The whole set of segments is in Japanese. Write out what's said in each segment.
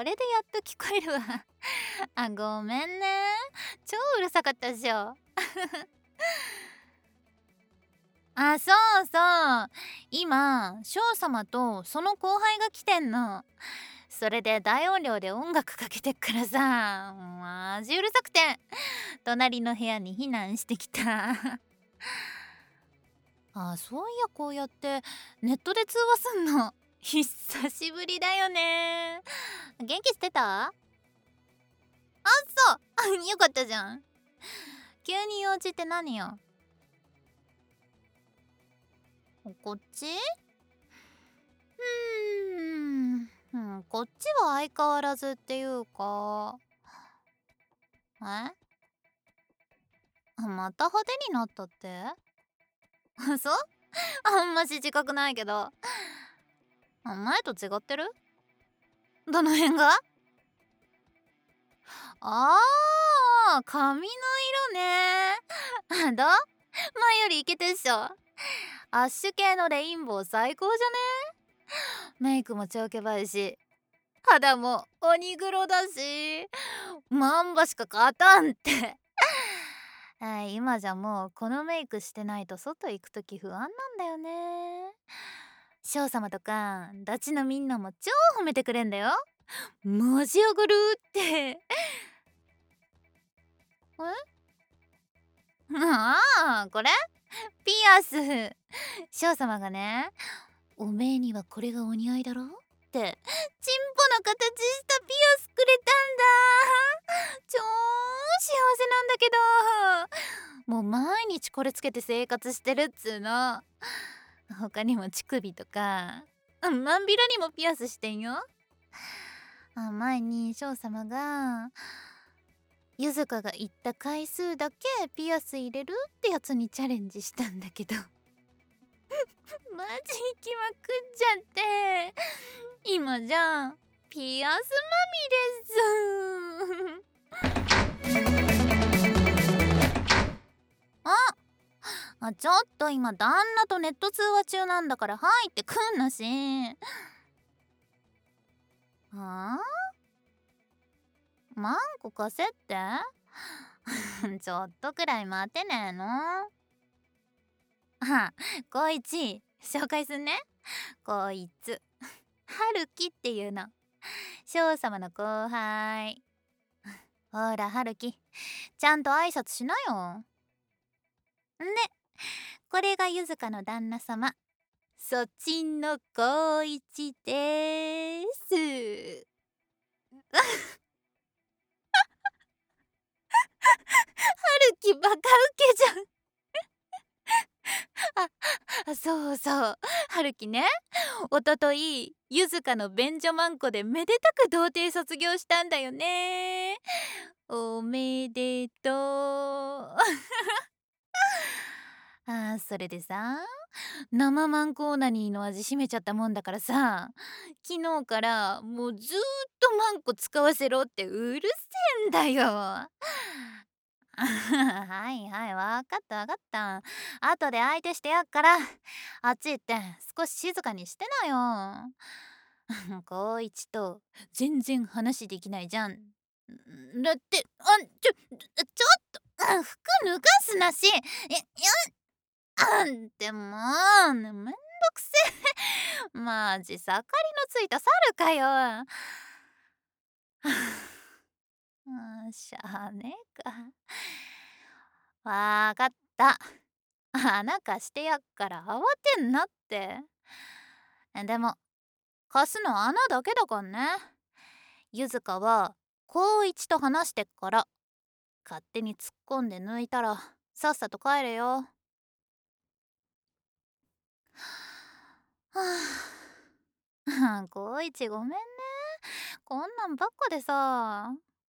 これでやっと聞こえるわ。あ、ごめんね。超うるさかったでしょ。あ、そうそう。今、翔様とその後輩が来てんの。それで大音量で音楽かけてっからさ、マジうるさくて、隣の部屋に避難してきた。あ、そういやこうやってネットで通話すんの。久しぶりだよね。元気してた？あ、そう。よかったじゃん。急に用事って何よ？こっち？こっちは相変わらずっていうか。え？また派手になったって？そう？あんまし自覚ないけど。前と違ってる？どの辺が？あー、髪の色ね。どう？前よりイケてっしょ。アッシュ系のレインボー最高じゃね？メイクも超ケバいし、肌も鬼黒だし、マンバしか勝たんって。今じゃもうこのメイクしてないと外行くとき不安なんだよね。翔様とかダチのみんなも超褒めてくれんだよ。マジ上がるって。ああ、これピアス。翔様がね、おめえにはこれがお似合いだろってチンポの形したピアスくれたんだ。超幸せなんだけど、もう毎日これつけて生活してるっつーの。他にも乳首とかまんびらにもピアスしてんよ。前に翔様がゆずかが言った回数だけピアス入れるってやつにチャレンジしたんだけど、マジ行きまくっちゃって今じゃピアスまみれっす。ちょっと今旦那とネット通話中なんだから入ってくんなし。あ？マンコ貸せって？ちょっとくらい待てねえの？こいち紹介すんね。こいつ春樹っていうの、翔様の後輩。ほら春樹、ちゃんと挨拶しなよ。ね、これがゆずかの旦那様、そちんの光一です。春樹バカウケじゃん。そうそう、春樹ね、おとといゆずかの便所マンコでめでたく童貞卒業したんだよね。おめでとう。それでさ、生マンコーナニーの味しめちゃったもんだからさ、昨日からもうずーっとマンコ使わせろってうるせえんだよ。はいはい、わかったわかった。後で相手してやっから、あっち行って少し静かにしてなよ。光一と全然話できないじゃん。だって、ちょっと、服脱がすなし。でも、めんどくせえ。マジ盛りのついた猿かよ。しゃあねえか。わかった。穴貸してやっから慌てんなって。でも貸すの穴だけだかんね。ゆずかは光一と話してっから、勝手に突っ込んで抜いたらさっさと帰れよ。光一ごめんね。こんなんばっかでさ。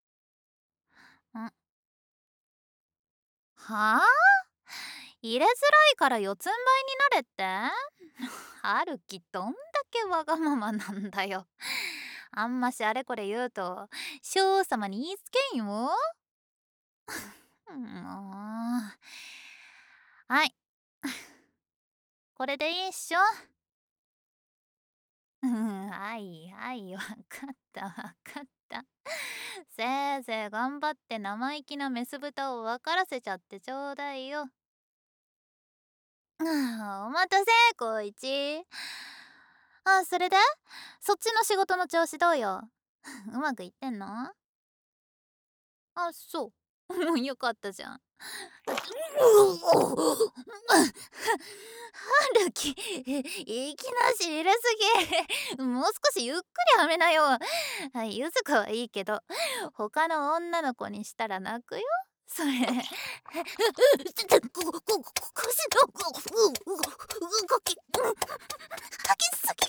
はあ？入れづらいから四つん這いになれって？春樹どんだけわがままなんだよ。あんましあれこれ言うと翔様に言いつけんよ。もう、はい、これでいいっしょ。 はいはい、わかったわかった。せいぜい頑張って生意気なメス豚を分からせちゃってちょうだいよ。お待たせ、光一。それでそっちの仕事の調子どうよ？うまくいってんの？そう。よかったじゃん。春樹、いきなし入れすぎ。もう少しゆっくりはめなよ。ゆずかはいいけど、他の女の子にしたら泣くよ。それ。腰の動き、激しすぎ。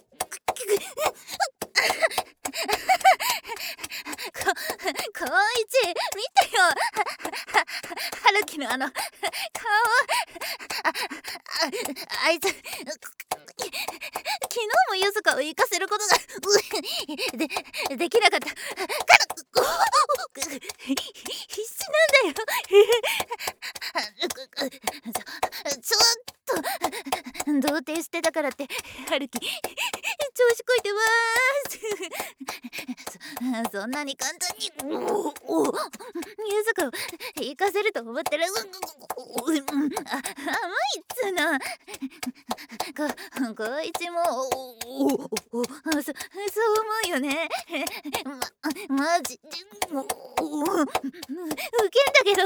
こいち、見てよ。春樹の顔。あいつ、昨日もゆずかを行かせることができなかったから必死なんだよ。ちょっと童貞してたからって春樹調子こいてそんなに簡単にゆずかを行かせると思ったら甘いっつうの。こいつもそう思うよね。マジでウケんだけど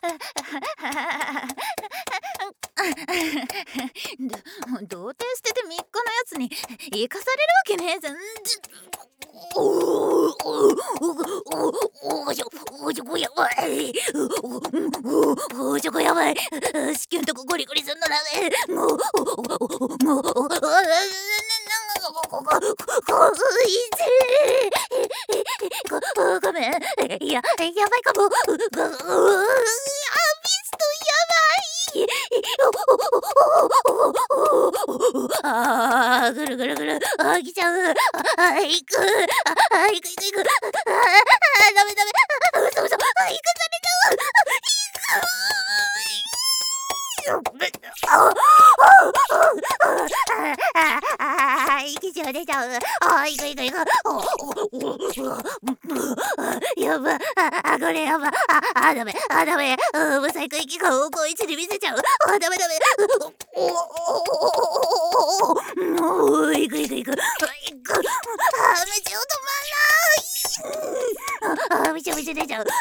童貞捨てて3日のやつに生かされるわけねえじゃん。おちょこやばい。おちょこやばい。子宮んとこゴリゴリすんのダメ。もうごめん。やばいかも。ミストやばい。ぐるぐるぐる。来ちゃう。行く。行く。ダメ。嘘。行かされた。息中出ちゃう。行く。やば。これやば。ダメ。ブサイク息が高一で見せちゃう。ダメ。行く。めちゃ止まんない。めちゃ出ちゃう。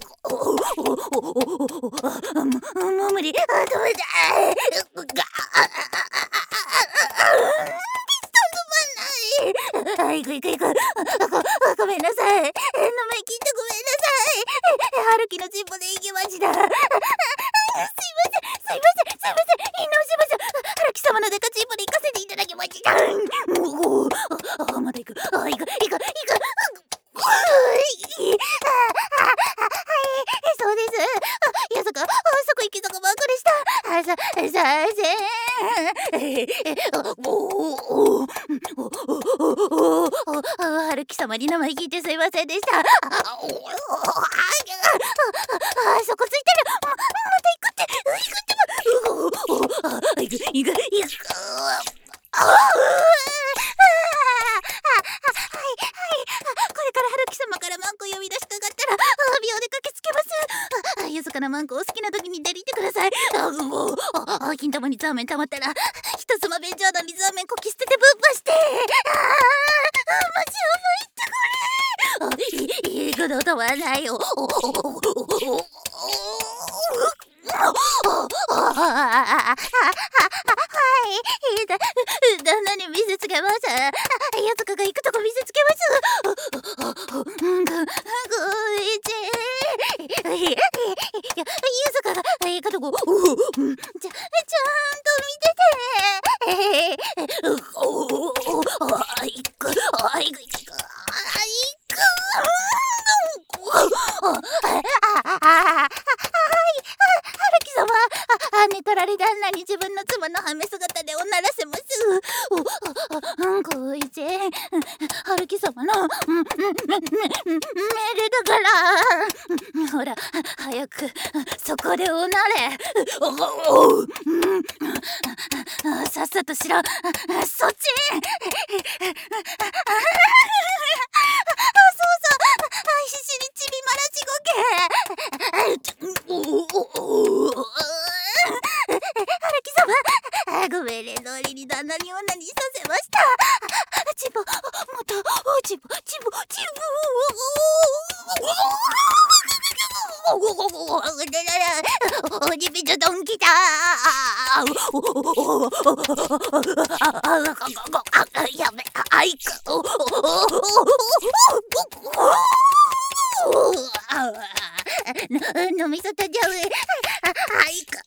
もう無理。ダメだ。行く。ごめんなさい。生意気言ってごめんなさい。春樹のチンポで行きました。すいません。直しましょう。春樹様のデカチンポで行かせていただきました。まだ行く。そうです。やさか、そこ行き坂ばっかりした。春樹様に名前聞いてすいませんでした。そこついてる。また行くって。行く。これから春樹様からマンコ呼び出しかかったら秒で駆けつけます。ゆずかなマンコを好きな時に出りてください。金玉にザーメン溜まったら人妻便所穴にザーメンこき捨ててぶっぱして。マジ甘いってこれ。いいこと止まらないよ。旦那に見せつけます。やつかが行くとこ見せつけます。ゆずかが行くとこちゃんと見てて。行く。春樹様、寝取られ旦那に自分の妻のはめ姿でおならせます。こいつ春樹様の命令だから。ほら早くそこでおなれ。おう、さっさとしろ。そっち。そうそう、必死にちびまらしごけ。春樹様、ご命令通りに旦那にオナニーさせました。チボ、またチボ。おにびちょどんきた。やべ、あいか。飲みそたじゃう。あいか。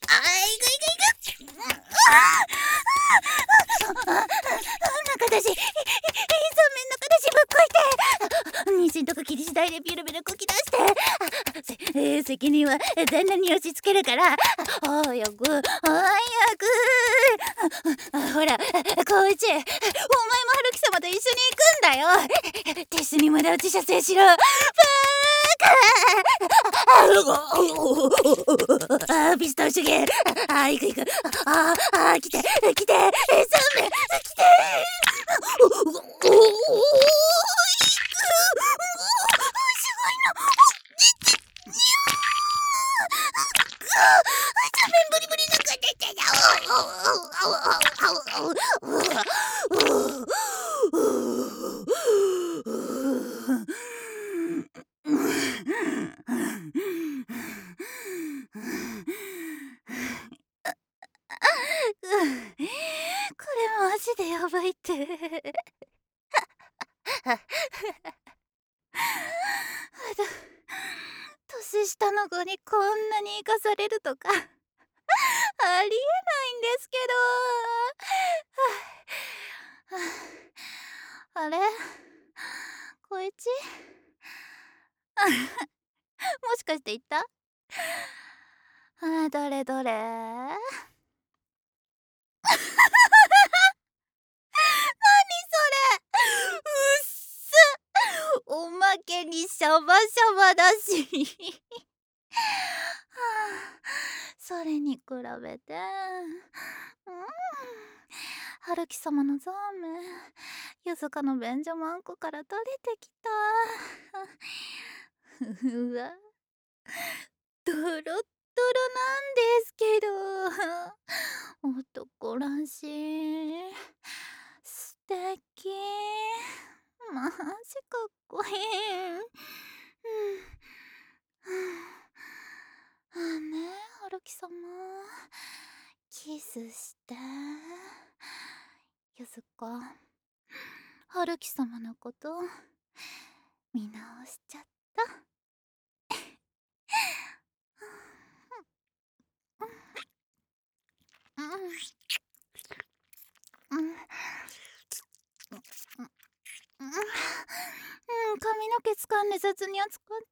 中出し、そうめん中出しぶっこいて。妊娠とか切り次第でビルビルこき出して。責任は旦那に押し付けるから。早く。ほら、光一、お前も春樹様と一緒に行くんだよ。ティッシュに無駄打ち射精しろ。ピストル主義。行く。来て、そうめん、来て。すごいの。座面ブリブリなんか出てた。これマジでやばいって。年下の子にこんなに生かされるとかありえないんですけど。あれ、こいちもしかして言った？どれうっす、おまけにシャバシャバだしそれに比べて、春樹様のザーメン、ゆずかの便所マンコから垂れてきた。うわ、ドロッドロなんですけど、男らしい、素敵、マジかっこいい。ねえ、春樹様、キスして。ゆずか、春樹様のこと見直しちゃった。髪の毛掴んで雑に扱って。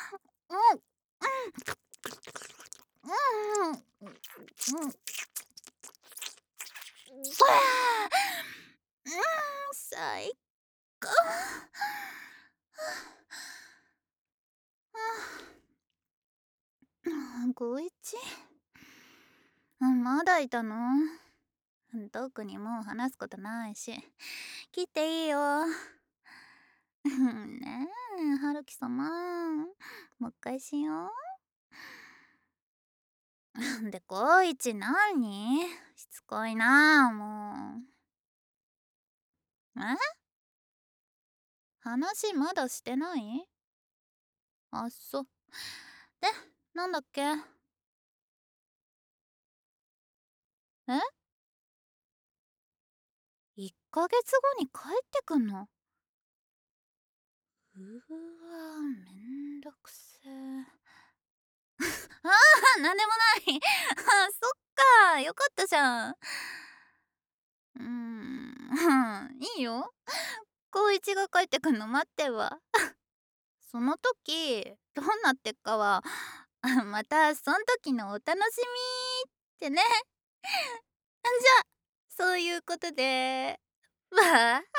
最高。ご一、まだいたの？特にもう話すことないし切っていいよ。ねえ、春樹様、もう一回しよう。で、こいち何？しつこいなあ、もう。話まだしてない？あっそ。で、なんだっけ？1ヶ月後に帰ってくんの？うわ、めんどくせえ。なんでもない。そっか、よかったじゃん。いいよ。光一が帰ってくんの待ってわ。その時どうなってっかはまたそん時のお楽しみってね。じゃあそういうことでバイ。